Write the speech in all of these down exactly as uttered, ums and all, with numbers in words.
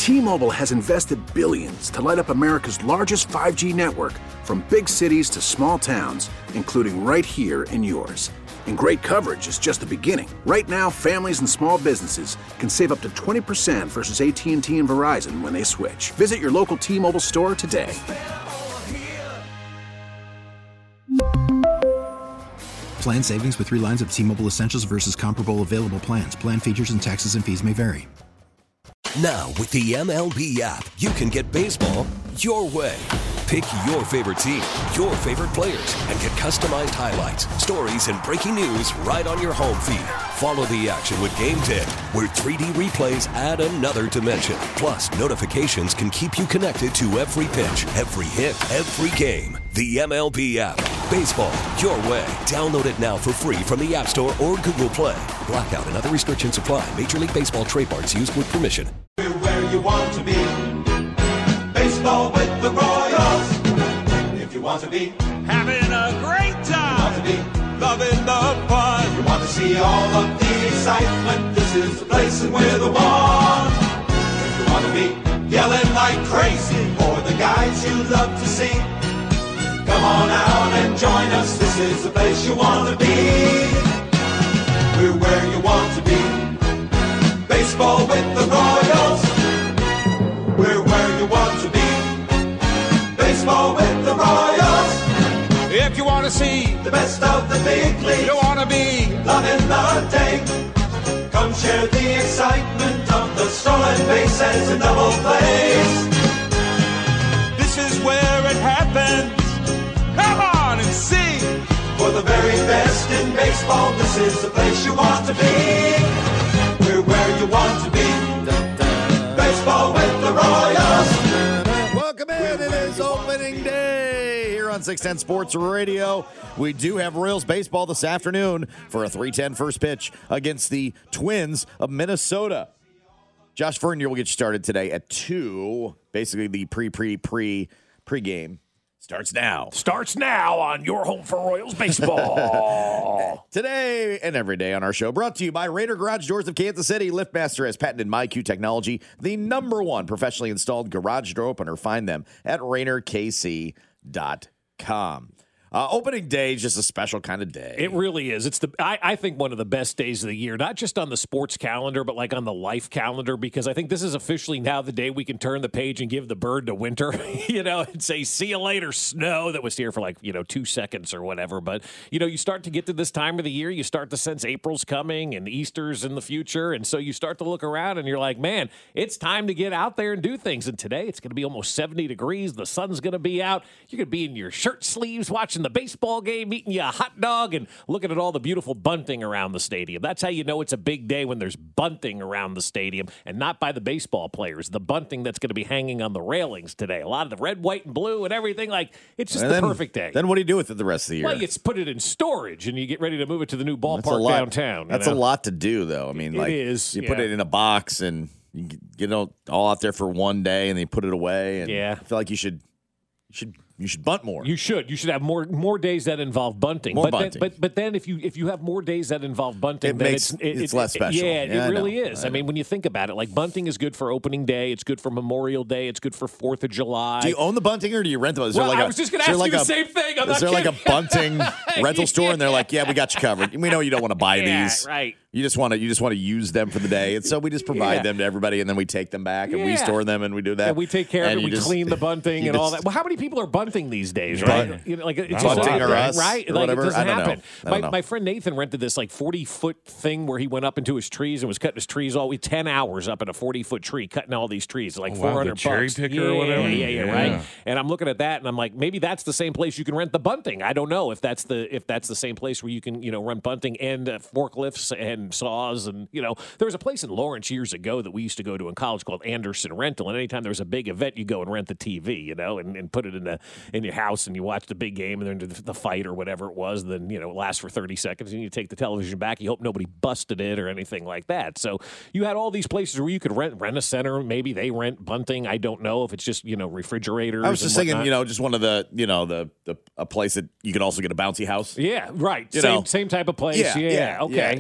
T-Mobile has invested billions to light up America's largest five G network, from big cities to small towns, including right here in yours. And great coverage is just the beginning. Right now, families and small businesses can save up to twenty percent versus A T and T and Verizon when they switch. Visit your local T-Mobile store today. Plan savings with three lines of T-Mobile Essentials versus comparable available plans. Plan features and taxes and fees may vary. Now, with the M L B app, you can get baseball your way. Pick your favorite team, your favorite players, and get customized highlights, stories, and breaking news right on your home feed. Follow the action with Game Day, where three D replays add another dimension. Plus, notifications can keep you connected to every pitch, every hit, every game. The M L B app. Baseball your way. Download it now for free from the App Store or Google Play. Blackout and other restrictions apply. Major League Baseball trademarks used with permission. We're where you want to be. Baseball with the Royals. If you want to be having a great time, you want to be loving the fun, you want to see all of the excitement, this is the place and we're the one. If you want to be yelling like crazy for the guys you love to see, come on out and join us, this is the place you want to be. We're where you want to be. Baseball with the Royals. We're where you want to be. Baseball with the Royals. If you want to see the best of the big leagues, you want to be loving the day. Come share the excitement of the stolen bases and double plays. This is where it happens. Come on and see. For the very best in baseball, this is the place you want to be. We're where you want to be. Baseball with the Royals. Welcome in. It is opening day here on six ten Sports Radio. We do have Royals baseball this afternoon for a three ten first pitch against the Twins of Minnesota. Josh Vernier will get you started today at two. Basically, the pre-pre-pre pre-game starts now. Starts now on your home for Royals baseball. Today and every day on our show, brought to you by Raider Garage Doors of Kansas City. LiftMaster has patented MyQ technology, the number one professionally installed garage door opener. Find them at Rainer K C dot com. Uh, opening day is just a special kind of day. It really is. It's the I, I think one of the best days of the year, not just on the sports calendar, but like on the life calendar, because I think this is officially now the day we can turn the page and give the bird to winter, you know, and say, see you later, snow, that was here for like, you know, two seconds or whatever. But, you know, you start to get to this time of the year, you start to sense April's coming and Easter's in the future. And so you start to look around and you're like, man, it's time to get out there and do things. And today it's going to be almost seventy degrees. The sun's going to be out. You're going to be in your shirt sleeves watching the baseball game, eating you a hot dog, and looking at all the beautiful bunting around the stadium. That's how you know it's a big day, when there's bunting around the stadium, and not by the baseball players. The bunting that's going to be hanging on the railings today. A lot of the red, white, and blue and everything. Like, it's just and the then, perfect day. Then what do you do with it the rest of the year? Well, you put it in storage, and you get ready to move it to the new That's a ballpark lot. downtown. That's you know? a lot to do, though. I mean, It like, is, you put yeah. it in a box and you get it all out there for one day, and then you put it away. And Yeah. I feel like you should, you should, you should bunt more. You should. You should have more more days that involve bunting. More but bunting. Then, but but then if you if you have more days that involve bunting, It then makes- it's it, it's it- less special. Yeah, Yeah, I it really know. is. I I, mean, when you think about it, like bunting is good for opening day. It's good for Memorial Day. It's good for Fourth of July. Do you own the bunting, or do you rent them? Is Well, there like I a, was just going is to there ask like you the a- same thing. I'm Is not there like a kidding. bunting rental store, and they're like, "Yeah, we got you covered. We know you don't want to buy Yeah, these, right. You just want to you just want to use them for the day, and so we just provide Yeah. them to everybody, and then we take them back and we Yeah. store them and we do that. And we take care of And it. you We just- clean the bunting you and all just- that. Well, how many people are bunting these days, Bunt- right? You know, like, it's just bunting not- or us right? or Like, whatever? It doesn't I don't know. happen. I don't My, know. my friend Nathan rented this like forty-foot thing where he went up into his trees and was cutting his trees all week, ten hours up in a forty-foot tree, cutting all these trees, like Oh, wow, four the hundred cherry bucks. picker yeah, or whatever? Yeah, yeah, Yeah. right. And I'm looking at that and I'm like, maybe that's the same place you can rent the bunting. I don't know if that's the if that's the same place where you can, you know, rent bunting and uh, forklifts and saws. And, you know, there was a place in Lawrence years ago that we used to go to in college called Anderson Rental. And anytime there was a big event, you go and rent the T V, you know, and, and put it in the in your house, and you watch the big game and then the, the fight or whatever it was. And then, you know, it lasts for thirty seconds, and you take the television back. You hope nobody busted it or anything like that. So you had all these places where you could rent rent a center. Maybe they rent bunting. I don't know if it's just, you know, refrigerators. I was just and thinking, whatnot. you know, just one of the, you know, the, the a place that you could also get a bouncy house. Yeah, right. You Same know. same type of place. Yeah, Yeah, yeah, okay. yeah, Or yeah. maybe they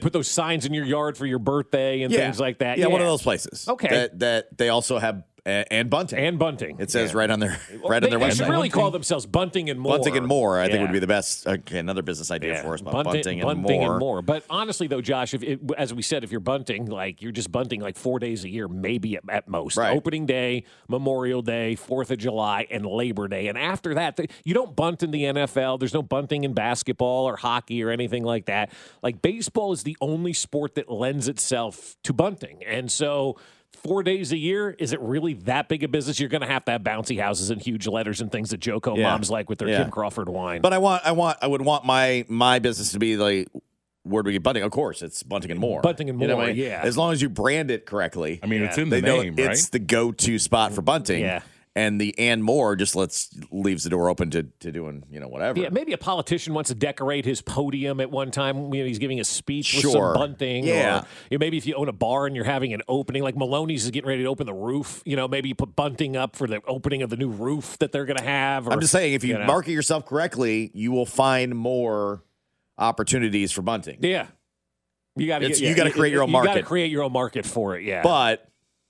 put those signs in your yard for your birthday and yeah. things like that. Yeah, yeah, one of those places. Okay. That, that they also have, uh, and bunting. And bunting. It says yeah. right on their well, right they, on their they website. should really call themselves Bunting and More. Bunting and More, I yeah. think, would be the best. Okay, another business idea yeah. for us. About bunting, bunting, and, bunting more. and more. But honestly, though, Josh, if it, as we said, if you're bunting, like you're just bunting like four days a year, maybe at, at most. Right. Opening Day, Memorial Day, Fourth of July, and Labor Day. And after that, the, you don't bunt in the N F L. There's no bunting in basketball or hockey or anything like that. Like baseball is the only sport that lends itself to bunting, and so. Four days a year, is it really that big a business? You're going to have to have bouncy houses and huge letters and things that Joko Yeah. moms like with their Yeah. Kim Crawford wine. But I want, I want, I would want my my business to be like, where do we get bunting? Of course, it's bunting and more. Bunting and You know More, what I mean? yeah. As long as you brand it correctly. I mean, Yeah. it's in the they know name, right? it's the go-to spot for bunting. Yeah. And the and more just lets leaves the door open to, to doing, you know, whatever. Yeah, maybe a politician wants to decorate his podium at one time. You know, he's giving a speech with Sure. some bunting. Yeah. Or you know, maybe if you own a bar and you're having an opening, like Maloney's is getting ready to open the roof. You know, maybe you put bunting up for the opening of the new roof that they're going to have. Or, I'm just saying, if you, you know. market yourself correctly, you will find more opportunities for bunting. Yeah. You got to It's- yeah, you gotta create your own You got to market. create your own market for it, yeah. But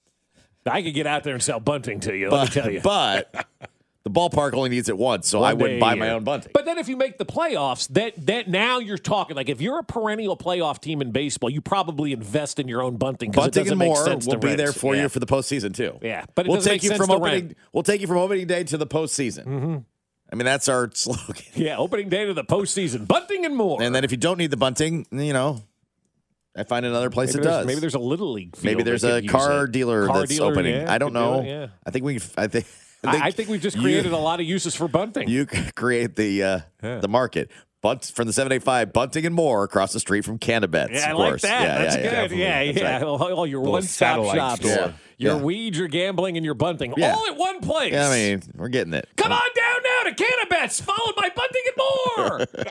I could get out there and sell bunting to you, but, let me tell you. but the ballpark only needs it once, so One I wouldn't day buy a my year. own bunting. But then if you make the playoffs, that that now you're talking like if you're a perennial playoff team in baseball, you probably invest in your own bunting because it Bunting doesn't and make more sense will to be there rent. for yeah. you for the postseason too. Yeah, but it we'll doesn't take make you sense from to opening. rent. We'll take you from opening day to the postseason. Mm-hmm. I mean, that's our slogan. Yeah, opening day to the postseason, bunting and more. And then if you don't need the bunting, you know, I find another place maybe that there's, does. maybe there's a little league. Field Maybe there's that a could car use it. dealer Car that's dealer, opening. yeah, I don't could do know. it, yeah. I think we. I think. I, I think we've just created you, a lot of uses for bunting. You create the uh, Yeah. the market. Bunt from the seven eighty-five, bunting and more across the street from Cannabets. Yeah, I of like course. that. Yeah, That's yeah, yeah. good. Yeah, That's yeah. right. All, all your Little one-stop satellite shops. store. Yeah. Your Yeah. weeds, your gambling, and your bunting Yeah. all at one place. Yeah, I mean, we're getting it. Come on down now to Cannabets, followed by bunting and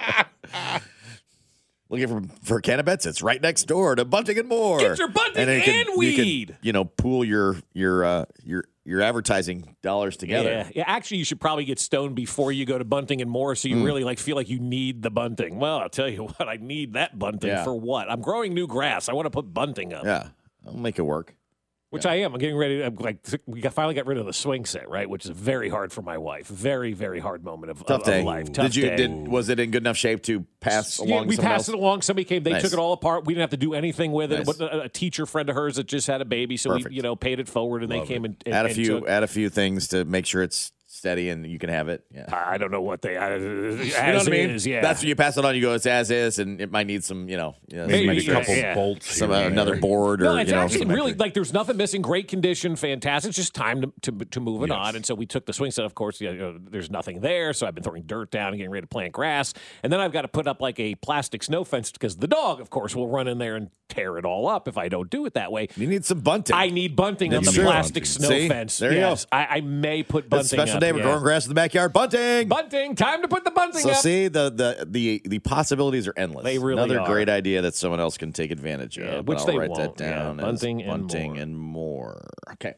more. Looking for for Cannabets, it's right next door to Bunting and More. Get your bunting then you can- and you can, weed. You know, pool your your uh, your your advertising dollars together. Yeah, yeah. Actually, you should probably get stoned before you go to bunting and more, so you Mm. really like feel like you need the bunting. Well, I'll tell you what, I need that bunting Yeah. for what? I'm growing new grass. I want to put bunting up. Yeah, I'll make it work. Which I am. I'm getting ready. To, I'm like we got, finally got rid of the swing set, right? Which is very hard for my wife. Very, very hard moment of, Tough of, day. of life. Tough did you? day. Did was it in good enough shape to pass Yeah, along? we someone passed else? it along. Somebody came. They Nice. took it all apart. We didn't have to do anything with it. Nice. But a, a teacher friend of hers that just had a baby, so Perfect. we, you know, paid it forward, and Love they came it. and, and add a and few took- add a few things to make sure it's steady and you can have it. Yeah. I don't know what they. I, You know as what I mean? is, yeah. That's when you pass it on. You go, it's as is, and it might need some, you know, you know, Maybe some Maybe a extra- couple yeah. bolts. some here uh, and another there. board or No, it's you know, actually some really extra- like there's nothing missing. Great condition, fantastic. It's just time to to, to move it Yes. on. And so we took the swing set. Of course, you know, there's nothing there. So I've been throwing dirt down and getting ready to plant grass. And then I've got to put up like a plastic snow fence because the dog, of course, will run in there and tear it all up if I don't do it that way. You need some bunting. I need bunting on That's the true. plastic snow See? fence. There you yes, go. I, I may put bunting. It's a special up, day. We're yeah. growing grass in the backyard. Bunting. Bunting. Time to put the bunting So up. see, the, the the the possibilities are endless. They really Another are. great idea that someone else can take advantage Yeah, of. which but I'll they write won't. that Yeah, down. as bunting and bunting more. and more. Okay.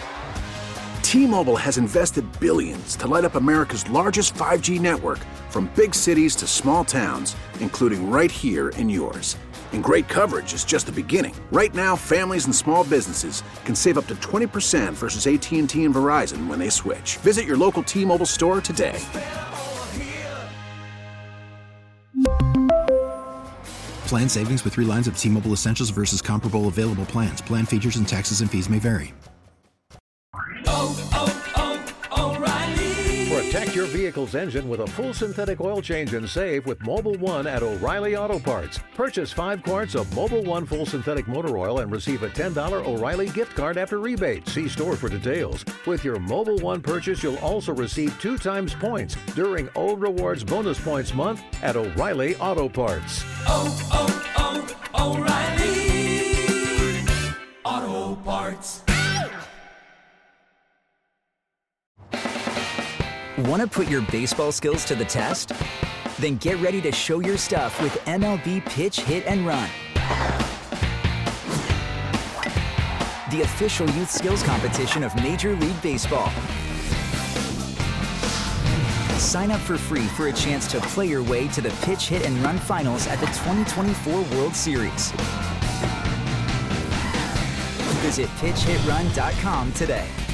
T-Mobile has invested billions to light up America's largest five G network, from big cities to small towns, including right here in yours. And great coverage is just the beginning. Right now, families and small businesses can save up to twenty percent versus A T and T and Verizon when they switch. Visit your local T-Mobile store today. Plan savings with three lines of T-Mobile Essentials versus comparable available plans. Plan features and taxes and fees may vary. Protect your vehicle's engine with a full synthetic oil change and save with Mobile One at O'Reilly Auto Parts. Purchase five quarts of Mobile One full synthetic motor oil and receive a ten dollars O'Reilly gift card after rebate. See store for details. With your Mobile One purchase, you'll also receive two times points during O Rewards Bonus Points Month at O'Reilly Auto Parts. Oh, oh, oh, O'Reilly Auto Parts. Want to put your baseball skills to the test? Then get ready to show your stuff with M L B Pitch, Hit, and Run. The official youth skills competition of Major League Baseball. Sign up for free for a chance to play your way to the Pitch, Hit, and Run Finals at the twenty twenty-four World Series. Visit pitch hit run dot com today.